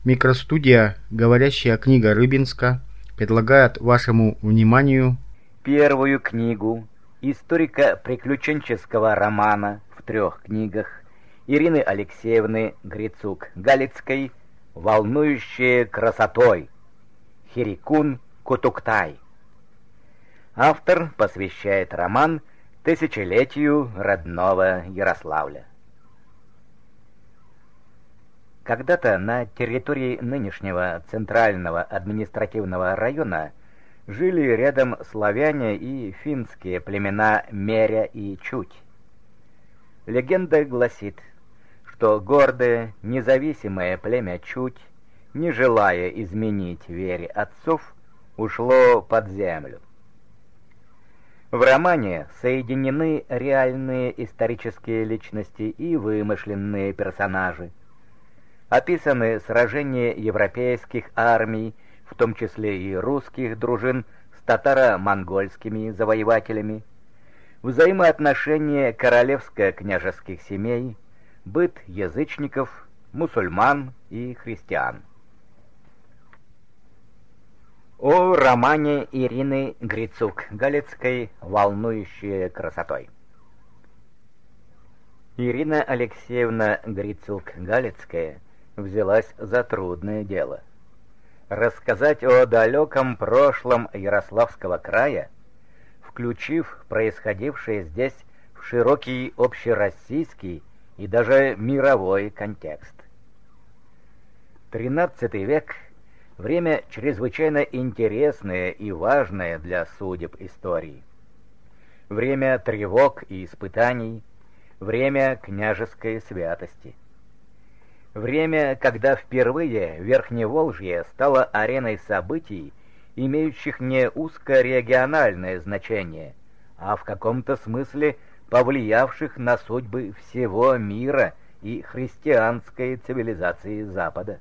Микростудия «Говорящая книга Рыбинска» предлагает вашему вниманию первую книгу историко-приключенческого романа в 3 книгах Ирины Алексеевны Грицук-Галицкой «Волнующие красотой» Хирикун Кутуктай. Автор посвящает роман тысячелетию родного Ярославля. Когда-то на территории нынешнего Центрального административного района жили рядом славяне и финские племена Меря и Чуть. Легенда гласит, что гордое, независимое племя Чуть, не желая изменить вере отцов, ушло под землю. В романе соединены реальные исторические личности и вымышленные персонажи. Описаны сражения европейских армий, в том числе и русских дружин с татаро-монгольскими завоевателями, взаимоотношения королевско-княжеских семей, быт язычников, мусульман и христиан. О романе Ирины Грицук-Галицкой «Волнующие красотой». Ирина Алексеевна Грицук-Галицкая взялась за трудное дело. Рассказать о далеком прошлом Ярославского края, включив происходившее здесь в широкий общероссийский и даже мировой контекст. XIII век – время чрезвычайно интересное и важное для судеб истории. Время тревог и испытаний, время княжеской святости. Время, когда впервые Верхневолжье стало ареной событий, имеющих не узкорегиональное значение, а в каком-то смысле повлиявших на судьбы всего мира и христианской цивилизации Запада.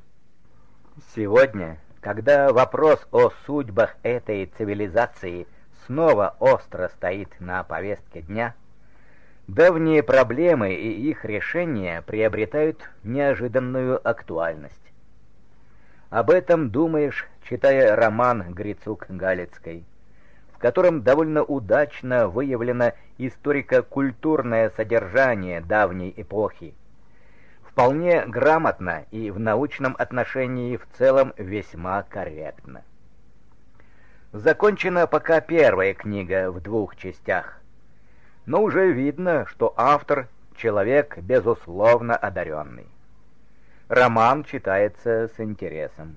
Сегодня, когда вопрос о судьбах этой цивилизации снова остро стоит на повестке дня, давние проблемы и их решения приобретают неожиданную актуальность. Об этом думаешь, читая роман Грицук-Галицкой, в котором довольно удачно выявлено историко-культурное содержание давней эпохи, вполне грамотно и в научном отношении в целом весьма корректно. Закончена пока первая книга в 2 частях, но уже видно, что автор — человек, безусловно, одаренный. Роман читается с интересом.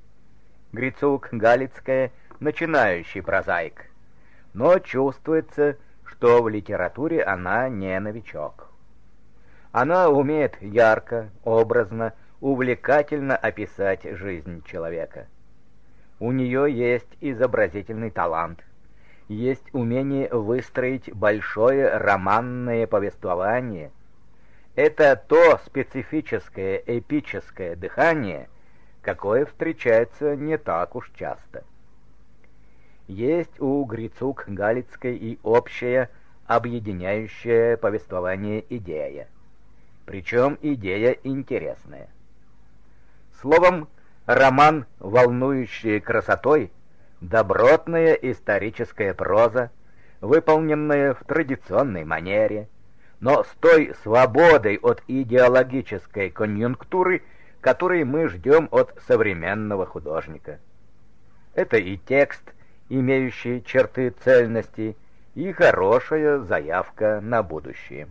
Грицук-Галицкая — начинающий прозаик, но чувствуется, что в литературе она не новичок. Она умеет ярко, образно, увлекательно описать жизнь человека. У нее есть изобразительный талант, есть умение выстроить большое романное повествование. Это то специфическое эпическое дыхание, какое встречается не так уж часто. Есть у Грицук-Галицкой и общая, объединяющая повествование идея. Причем идея интересная. Словом, роман «Волнующие красотой» — добротная историческая проза, выполненная в традиционной манере, но с той свободой от идеологической конъюнктуры, которой мы ждем от современного художника. Это и текст, имеющий черты цельности, и хорошая заявка на будущее.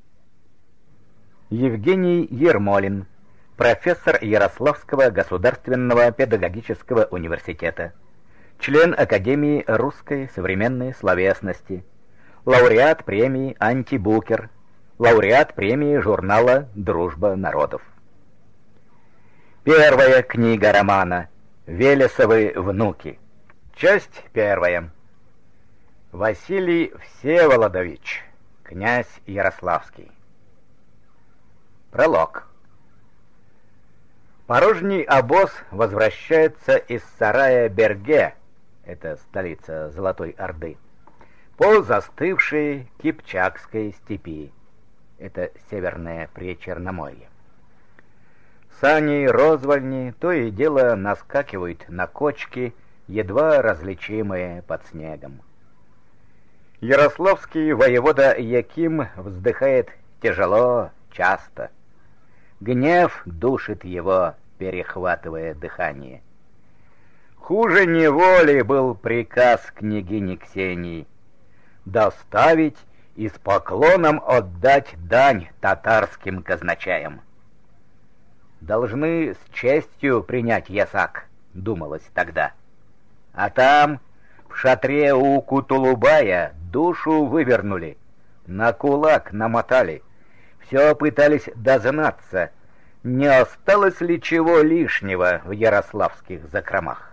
Евгений Ермолин, профессор Ярославского государственного педагогического университета, член Академии русской современной словесности, лауреат премии «Антибукер», лауреат премии журнала «Дружба народов». Первая книга романа «Велесовы внуки». Часть 1. Василий Всеволодович, князь Ярославский. Пролог. Порожний обоз возвращается из сарая Берге, это столица Золотой Орды, по застывшей Кипчакской степи, это Северное Причерноморье. Сани и розвальни то и дело наскакивают на кочки, едва различимые под снегом. Ярославский воевода Яким вздыхает тяжело, часто. Гнев душит его, перехватывая дыхание. Хуже неволи был приказ княгини Ксении доставить и с поклоном отдать дань татарским казначеям. Должны с честью принять ясак, думалось тогда. А там, в шатре у Кутулубая, душу вывернули, на кулак намотали, все пытались дознаться, не осталось ли чего лишнего в ярославских закромах.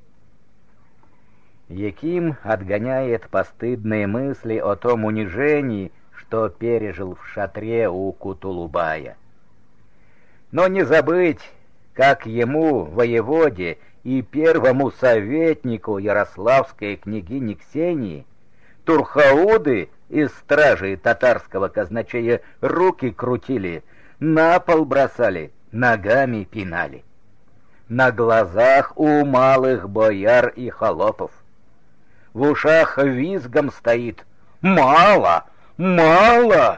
Яким отгоняет постыдные мысли о том унижении, что пережил в шатре у Кутулубая. Но не забыть, как ему, воеводе и первому советнику ярославской княгини Ксении, турхауды из стражи татарского казначея руки крутили, на пол бросали, ногами пинали. На глазах у малых бояр и холопов. В ушах визгом стоит: «Мало! Мало!»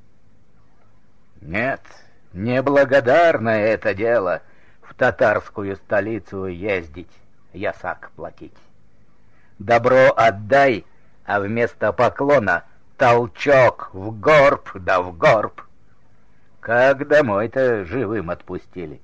Нет, неблагодарное это дело в татарскую столицу ездить, ясак платить. Добро отдай, а вместо поклона толчок в горб да в горб. Как домой-то живым отпустили.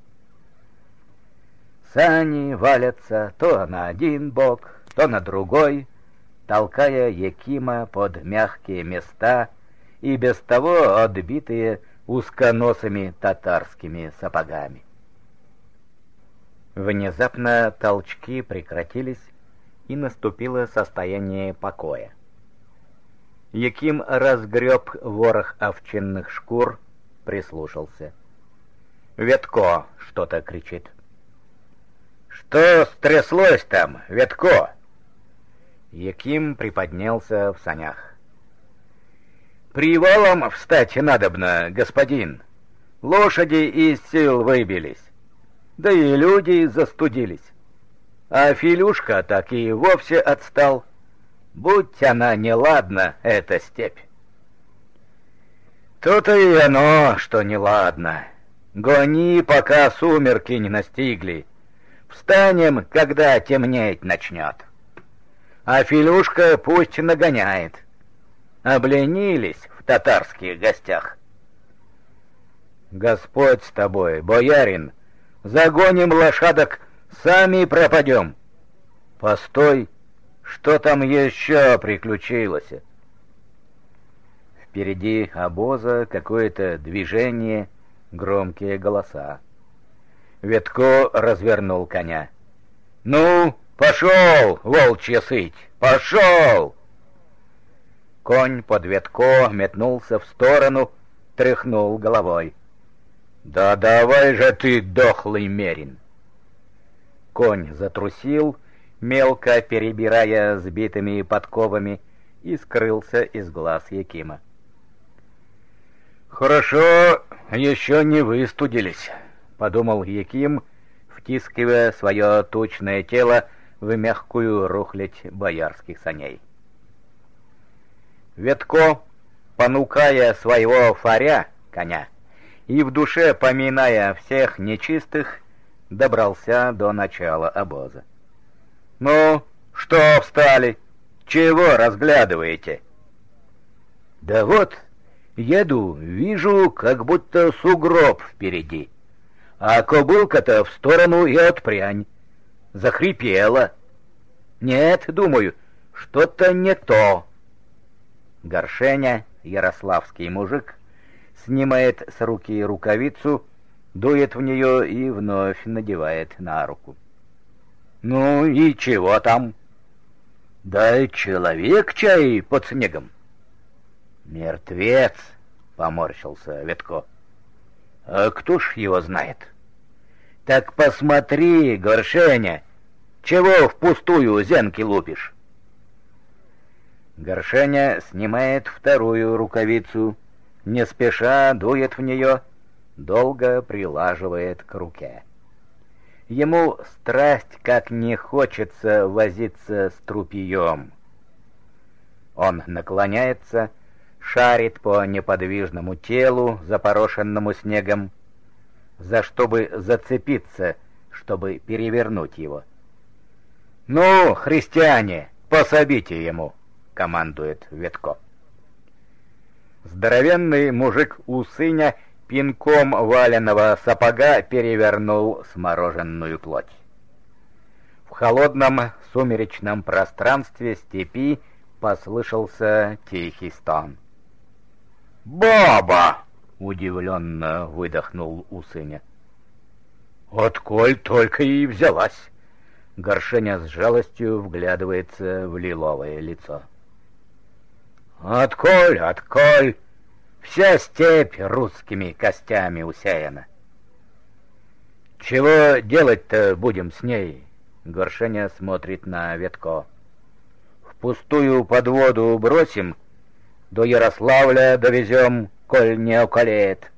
Сани валятся то на один бок, то на другой, толкая Якима под мягкие места и без того отбитые узконосыми татарскими сапогами. Внезапно толчки прекратились, и наступило состояние покоя. Яким разгреб ворох овчинных шкур, прислушался. Ветко что-то кричит. «Что стряслось там, Ветко?» Яким приподнялся в санях. «Привалом встать надобно, господин. Лошади из сил выбились, да и люди застудились. А Филюшка так и вовсе отстал. Будь она неладна, эта степь». «То-то и оно, что неладно. Гони, пока сумерки не настигли. Встанем, когда темнеть начнет. А Филюшка пусть нагоняет. Обленились в татарских гостях». «Господь с тобой, боярин, загоним лошадок, сами пропадем». «Постой, что там еще приключилось?» Впереди обоза какое-то движение, громкие голоса. Ветко развернул коня. «Ну, пошел, волчья сыть, пошел!» Конь под Ветко метнулся в сторону, тряхнул головой. «Да давай же ты, дохлый мерин!» Конь затрусил, мелко перебирая сбитыми подковами, и скрылся из глаз Якима. «Хорошо, еще не выстудились», — подумал Яким, втискивая свое тучное тело в мягкую рухлядь боярских саней. Ветко, понукая своего фаря, коня, и в душе поминая всех нечистых, добрался до начала обоза. «Ну, что встали? Чего разглядываете?» «Да вот, еду, вижу, как будто сугроб впереди, а кобылка-то в сторону и отпрянь. Захрипела. Нет, думаю, что-то не то». Горшеня, ярославский мужик, снимает с руки рукавицу, дует в нее и вновь надевает на руку. «Ну и чего там?» «Да человек чай под снегом». «Мертвец», — поморщился Ветко. «А кто ж его знает?» «Так посмотри, Горшеня, чего впустую зенки лупишь?» Горшеня снимает вторую рукавицу, не спеша дует в нее, долго прилаживает к руке. Ему страсть как не хочется возиться с трупием. Он наклоняется, шарит по неподвижному телу, запорошенному снегом, за что бы зацепиться, чтобы перевернуть его. «Ну, христиане, пособите ему!» — командует Ветко. Здоровенный мужик Усыня пинком валеного сапога перевернул смороженную плоть. В холодном сумеречном пространстве степи послышался тихий стон. «Баба!» — удивленно выдохнул Усыня. «Отколь только и взялась!» Горшеня с жалостью вглядывается в лиловое лицо. «Отколь, отколь! Вся степь русскими костями усеяна!» «Чего делать-то будем с ней?» Горшеня смотрит на Ветко. «В пустую подводу бросим, до Ярославля довезем, коль не околеет».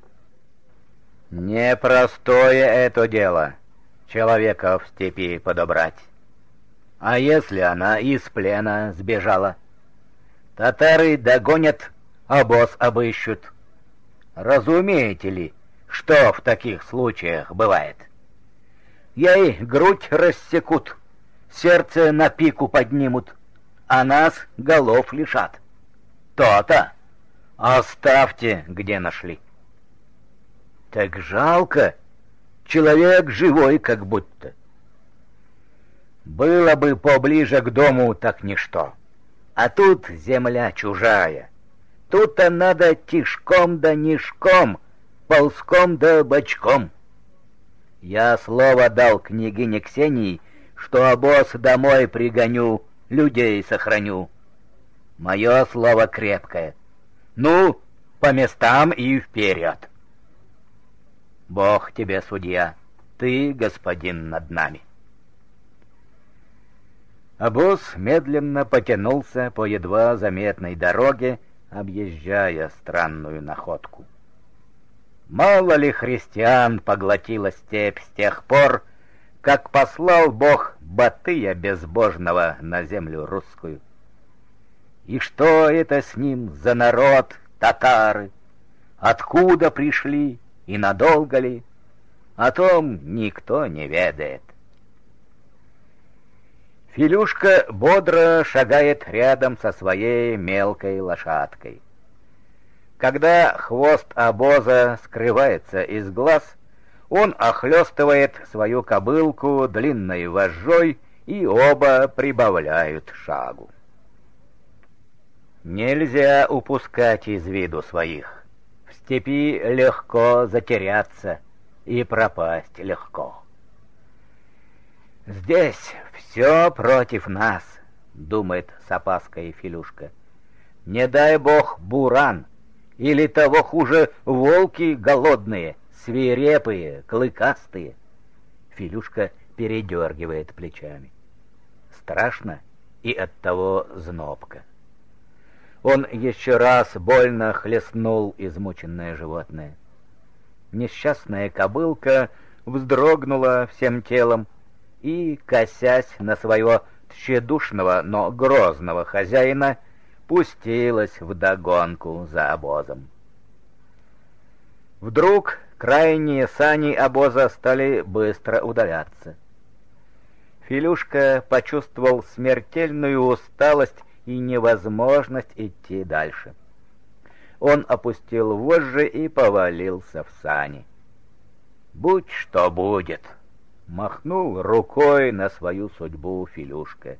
«Непростое это дело, человека в степи подобрать. А если она из плена сбежала? Татары догонят, обоз обыщут. Разумеете ли, что в таких случаях бывает? Ей грудь рассекут, сердце на пику поднимут, а нас голов лишат. То-то! Оставьте, где нашли». «Так жалко, человек живой как будто». «Было бы поближе к дому, так ничто. А тут земля чужая. Тут-то надо тишком да нишком, ползком да бочком. Я слово дал княгине Ксении, что обоз домой пригоню, людей сохраню. Мое слово крепкое. Ну, по местам и вперед. Бог тебе судья, ты господин над нами». Обоз медленно потянулся по едва заметной дороге, объезжая странную находку. Мало ли христиан поглотила степь с тех пор, как послал Бог Батыя безбожного на землю русскую. И что это с ним за народ, татары? Откуда пришли и надолго ли? О том никто не ведает. Филюшка бодро шагает рядом со своей мелкой лошадкой. Когда хвост обоза скрывается из глаз, он охлёстывает свою кобылку длинной вожжой, и оба прибавляют шагу. Нельзя упускать из виду своих. В степи легко затеряться и пропасть легко. «Здесь все против нас», — думает с опаской Филюшка. «Не дай бог буран, или того хуже волки голодные, свирепые, клыкастые». Филюшка передергивает плечами. Страшно и оттого знобко. Он еще раз больно хлестнул измученное животное. Несчастная кобылка вздрогнула всем телом и, косясь на своего тщедушного, но грозного хозяина, пустилась вдогонку за обозом. Вдруг крайние сани обоза стали быстро удаляться. Филюшка почувствовал смертельную усталость и невозможность идти дальше. Он опустил вожжи и повалился в сани. «Будь что будет», — махнул рукой на свою судьбу Филюшка.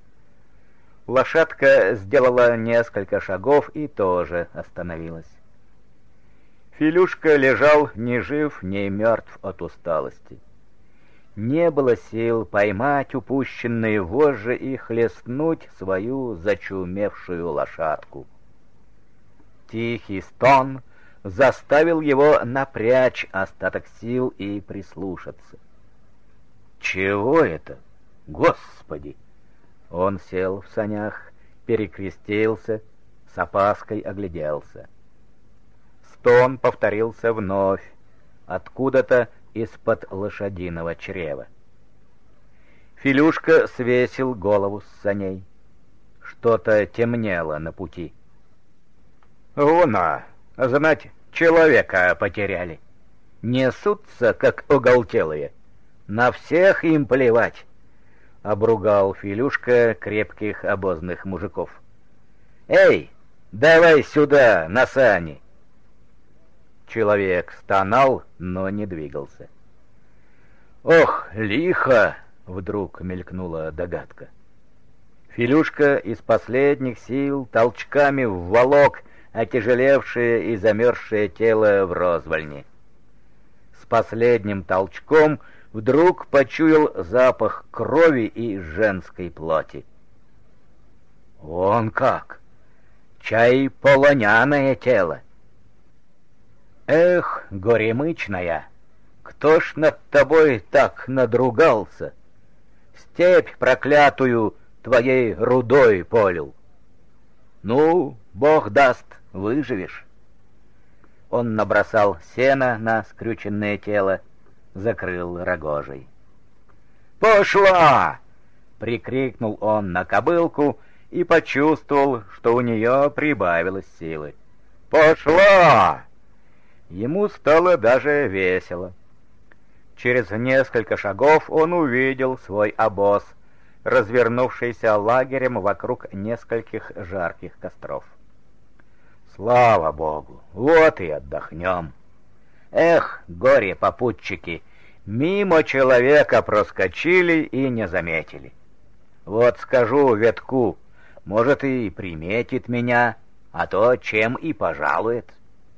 Лошадка сделала несколько шагов и тоже остановилась. Филюшка лежал ни жив, ни мертв от усталости. Не было сил поймать упущенные вожжи и хлестнуть свою зачумевшую лошадку. Тихий стон заставил его напрячь остаток сил и прислушаться. «Чего это? Господи!» Он сел в санях, перекрестился, с опаской огляделся. стон повторился вновь, откуда-то из-под лошадиного чрева. Филюшка свесил голову с саней. Что-то темнело на пути. «Вона, знать, человека потеряли. Несутся, как оголтелые. На всех им плевать», — обругал Филюшка крепких обозных мужиков. «Эй, давай сюда, на сани!» Человек стонал, но не двигался. «Ох, лихо!» — вдруг мелькнула догадка. Филюшка из последних сил толчками вволок отяжелевшее и замерзшее тело в розвальни. С последним толчком вдруг почуял запах крови и женской плоти. «Вон как! Чай полоняное тело! Эх, горемычная, кто ж над тобой так надругался? Степь проклятую твоей рудой полил. Ну, Бог даст, выживешь». Он набросал сено на скрюченное тело, закрыл рогожей. «Пошла!» — прикрикнул он на кобылку и почувствовал, что у нее прибавилось силы. «Пошла!» Ему стало даже весело. Через несколько шагов он увидел свой обоз, развернувшийся лагерем вокруг нескольких жарких костров. «Слава Богу! Вот и отдохнем!» Эх, горе-попутчики, мимо человека проскочили и не заметили. Вот скажу ветку, может, и приметит меня, а то чем и пожалует.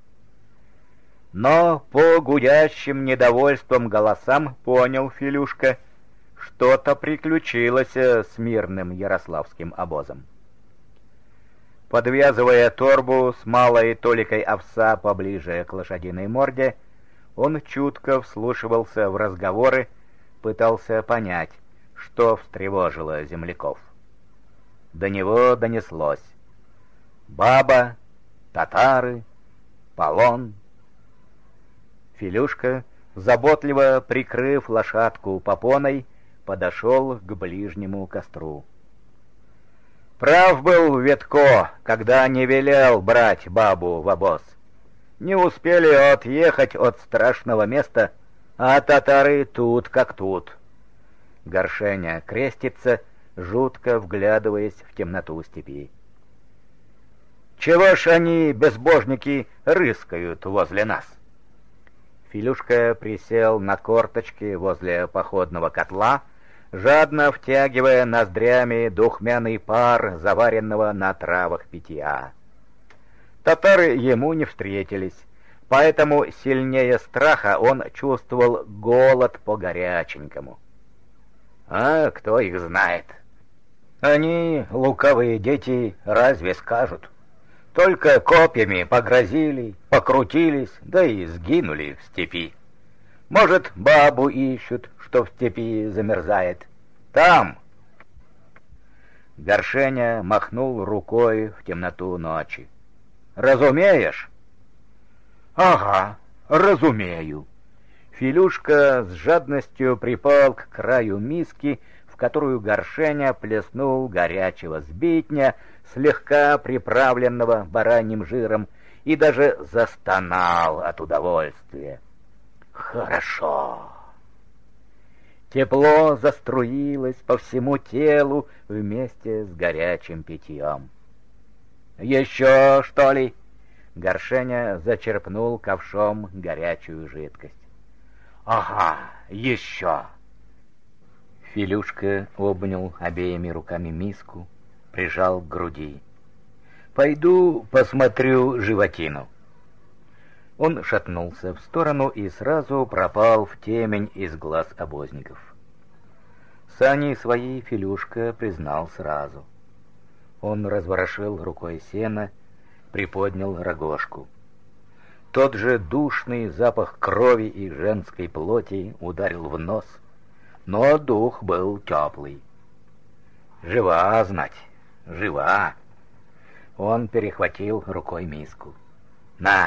Но по гудящим недовольством голосам понял Филюшка, что-то приключилось с мирным ярославским обозом. Подвязывая торбу с малой толикой овса поближе к лошадиной морде, он чутко вслушивался в разговоры, пытался понять, что встревожило земляков. До него донеслось: баба, татары, полон. Филюшка, заботливо прикрыв лошадку попоной, подошел к ближнему костру. Прав был Ветко, когда не велел брать бабу в обоз. Не успели отъехать от страшного места, а татары тут как тут. Горшеня крестится, жутко вглядываясь в темноту степи. «Чего ж они, безбожники, рыскают возле нас?» Филюшка присел на корточки возле походного котла, жадно втягивая ноздрями духмяный пар заваренного на травах питья. Татары ему не встретились, поэтому сильнее страха он чувствовал голод по горяченькому. А кто их знает? Они, лукавые дети, разве скажут? Только копьями погрозили, покрутились, да и сгинули в степи. Может, бабу ищут, что в степи замерзает. Там!» Горшеня махнул рукой в темноту ночи. «Разумеешь?» «Ага, разумею». Филюшка с жадностью припал к краю миски, в которую Горшеня плеснул горячего сбитня, слегка приправленного бараньим жиром, и даже застонал от удовольствия. «Хорошо!» Тепло заструилось по всему телу вместе с горячим питьем. «Еще, что ли?» Горшеня зачерпнул ковшом горячую жидкость. «Ага, еще!» Филюшка обнял обеими руками миску, прижал к груди. «Пойду посмотрю животину». Он шатнулся в сторону и сразу пропал в темень из глаз обозников. Сани свои Филюшка признал сразу. Он разворошил рукой сено, приподнял рогожку. Тот же душный запах крови и женской плоти ударил в нос, но дух был теплый. «Жива, знать, жива!» Он перехватил рукой миску. «На,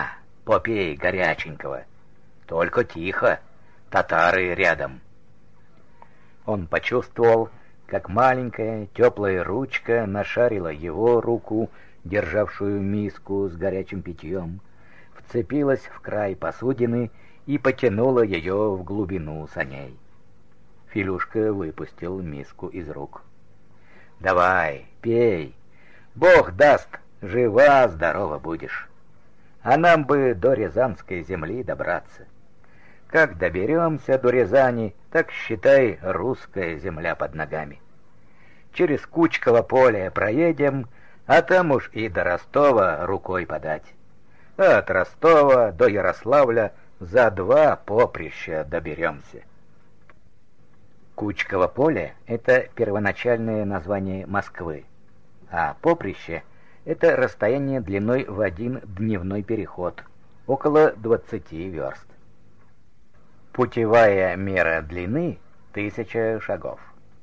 попей горяченького. Только тихо, татары рядом». Он почувствовал, как маленькая теплая ручка нашарила его руку, державшую миску с горячим питьем, вцепилась в край посудины и потянула ее в глубину саней. Филюшка выпустил миску из рук. «Давай, пей, Бог даст, жива-здорова будешь. А нам бы до Рязанской земли добраться. Как доберемся до Рязани, так, считай, русская земля под ногами. Через Кучково поле проедем, а там уж и до Ростова рукой подать. А от Ростова до Ярославля за 2 поприща доберемся». Кучково поле — это первоначальное название Москвы, а поприще — это расстояние длиной в 1 дневной переход, около 20 верст. Путевая мера длины — 1000 шагов.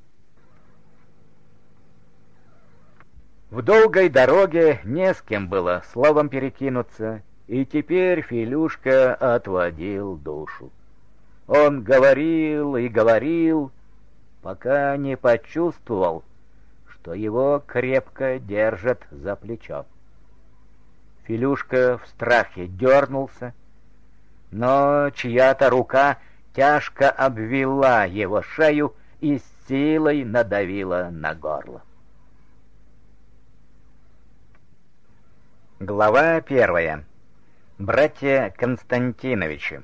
В долгой дороге не с кем было словом перекинуться, и теперь Филюшка отводил душу. Он говорил и говорил, пока не почувствовал, что его крепко держат за плечо. Филюшка в страхе дернулся, но чья-то рука тяжко обвила его шею и с силой надавила на горло. Глава 1. Братья Константиновичи.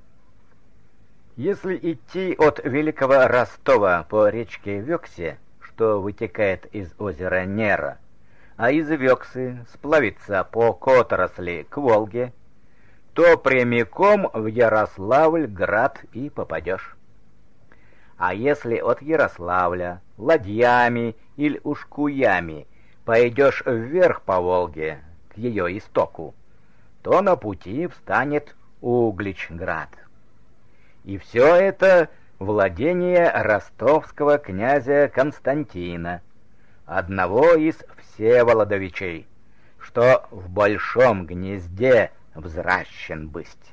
Если идти от Великого Ростова по речке Вексе, что вытекает из озера Нера, а из Вексы сплавиться по Которосли к Волге, то прямиком в Ярославль-град и попадешь. А если от Ярославля ладьями или ушкуями пойдешь вверх по Волге к ее истоку, то на пути встанет Угличград. И все это владение ростовского князя Константина, одного из Всеволодовичей, что в большом гнезде взращен бысть.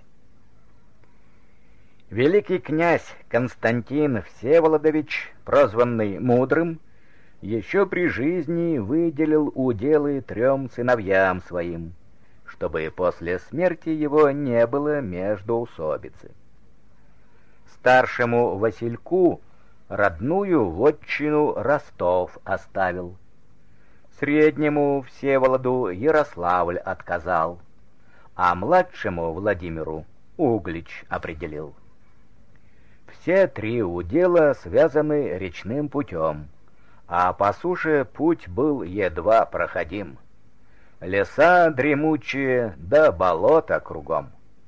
Великий князь Константин Всеволодович, прозванный Мудрым, еще при жизни выделил уделы 3 сыновьям своим, чтобы после смерти его не было междоусобицы. Старшему Васильку родную вотчину Ростов оставил, среднему Всеволоду Ярославль отказал, а младшему Владимиру Углич определил. Все 3 удела связаны речным путем, а по суше путь был едва проходим. Леса дремучие, да болота кругом.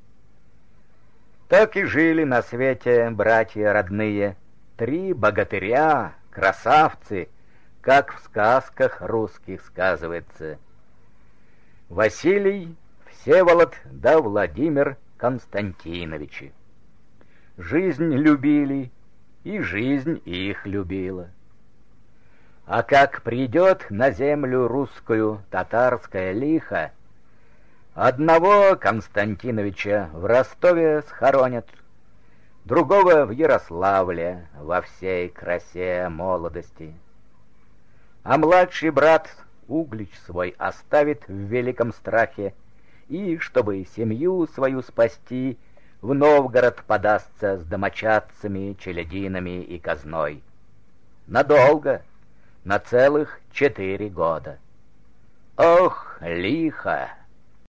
Так и жили на свете братья родные, 3 богатыря, красавцы, как в сказках русских сказывается. Василий, Всеволод да Владимир Константиновичи. Жизнь любили, и жизнь их любила. А как придет на землю русскую татарское лихо, одного Константиновича в Ростове схоронят, другого в Ярославле во всей красе молодости. А младший брат Углич свой оставит в великом страхе, и, чтобы семью свою спасти, в Новгород подастся с домочадцами, челядинами и казной. Надолго, на целых 4 года. Ох, лихо!